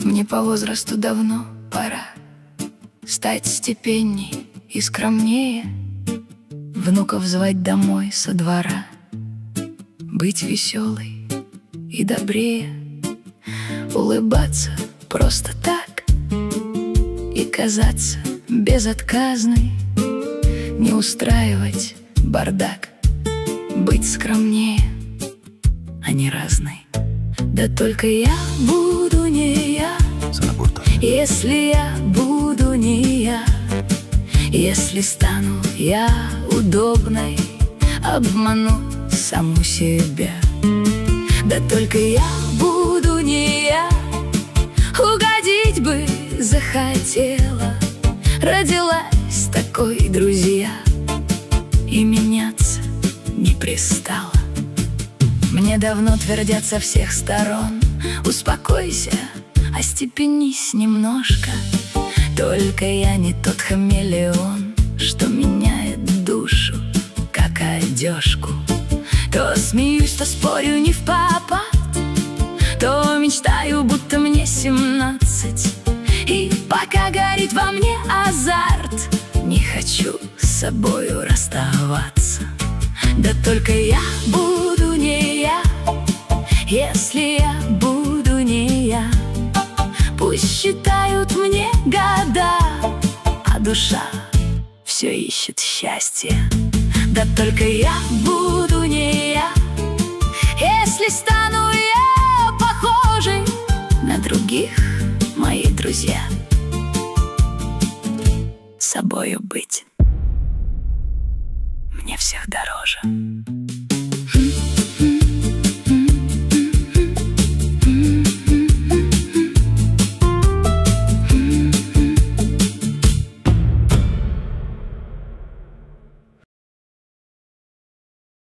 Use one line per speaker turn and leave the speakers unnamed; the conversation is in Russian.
Мне по возрасту давно пора стать степенней и скромнее, внуков звать домой со двора, быть веселой и добрее, улыбаться просто так и казаться безотказной, не устраивать бардак, быть скромнее, а не разной. Да только я буду не я, если я буду не я, если стану я удобной, обману саму себя. Да только я буду не я, угодить бы захотела, родилась такой, друзья, и меняться не пристала. Мне давно твердят со всех сторон: успокойся, остепенись немножко. Только я не тот хамелеон, что меняет душу, как одежку. То смеюсь, то спорю не впопад, то мечтаю, будто мне 17. И пока горит во мне азарт, не хочу с собою расставаться. Да только я буду не я, если я буду не я. Пусть считают мне года, а душа все ищет счастье. Да только я буду не я, если стану я похожей на других, мои друзья. Собою быть.